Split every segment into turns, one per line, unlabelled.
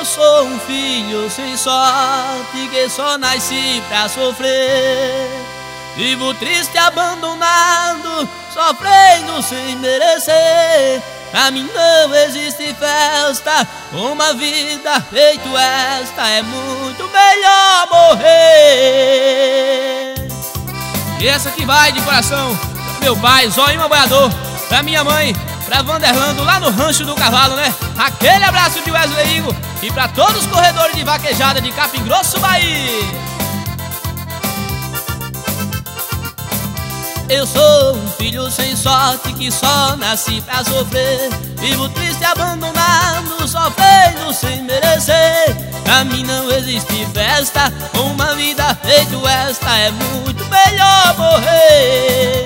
Eu sou um filho sem sorte, que só nasci pra sofrer. Vivo triste, abandonado, sofrendo sem merecer. Pra mim não existe festa, uma vida feito esta, é muito melhor morrer. E essa que vai de coração pro meu pai, Zóio Boiador, pra minha mãe, pra Vanderlando lá no Rancho do Cavalo, né? Aquele abraço de Wesley Igor e pra todos os corredores de vaquejada de Capim Grosso, Bahia. Eu sou um filho sem sorte, que só nasci pra sofrer. Vivo triste, abandonado, sofrendo sem merecer. Pra mim não existe festa, uma vida feito esta, é muito melhor morrer.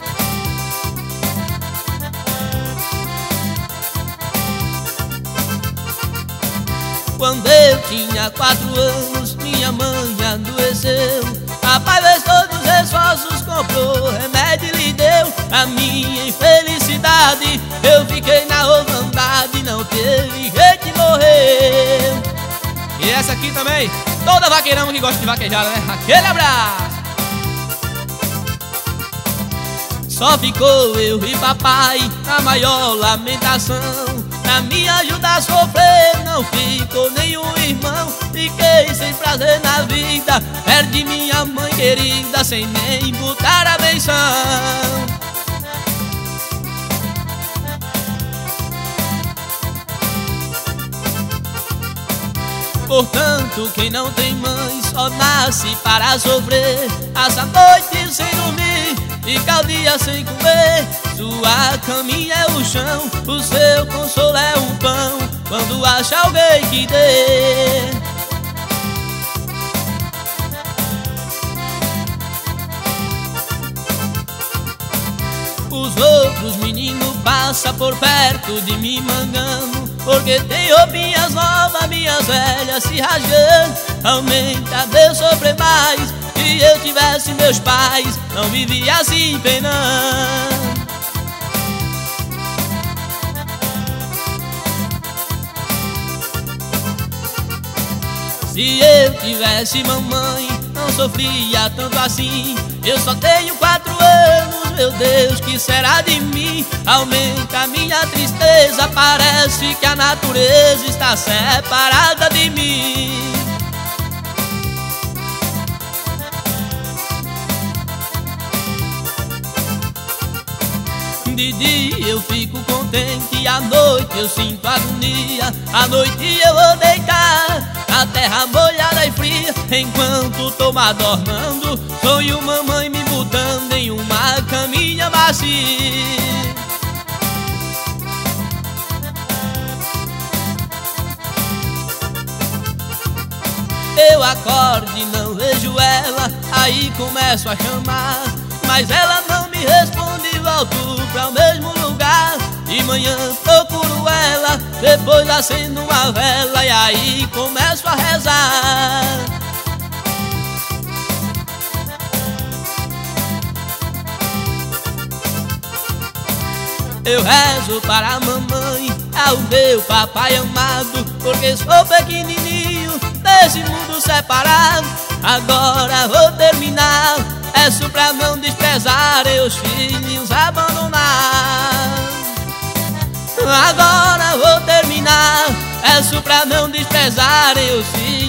Quando eu tinha 4 anos, minha mãe adoeceu. Papai fez todos os esforços, comprou remédio e lhe deu. A minha infelicidade, eu fiquei na orfandade, não teve jeito de morrer. E essa aqui também, toda vaqueirama que gosta de vaquejada, né? Aquele abraço! Só ficou eu e papai na maior lamentação. Pra me ajudar a sofrer, não ficou nenhum irmão. Fiquei sem prazer na vida, perdi minha mãe querida, sem nem botar a benção. Portanto, quem não tem mãe só nasce para sofrer. Passa a noite sem dormir, fica o dia sem comer. Sua caminha é o chão, o seu consolo é um pão, quando acha alguém que dê. Os outros meninos passam por perto de mim mangando, porque tem roupinhas novas, minhas velhas se rasgando. Aumenta de sofrer mais, se eu tivesse meus pais, não vivia assim penando. Se eu tivesse mamãe, não sofria tanto assim. Eu só tenho 4 anos, meu Deus, que será de mim? Aumenta minha tristeza, parece que a natureza está separada de mim. De dia eu fico contente, à noite eu sinto agonia. À noite eu vou deitar na terra molhada e fria, enquanto tô me adornando, sonho mamãe me botando em uma caminha macia. Eu acordo e não vejo ela, aí começo a chamar, mas ela não me responde. Volto pra o mesmo lugar, de manhã procuro ela, depois acendo uma vela e aí começo a rezar. Eu rezo para a mamãe, ao meu papai amado, porque sou pequenininho desse mundo separado. Agora vou terminar, peço pra não desprezar os filhos abandonar. Agora vou terminar, peço pra não desprezar os filhos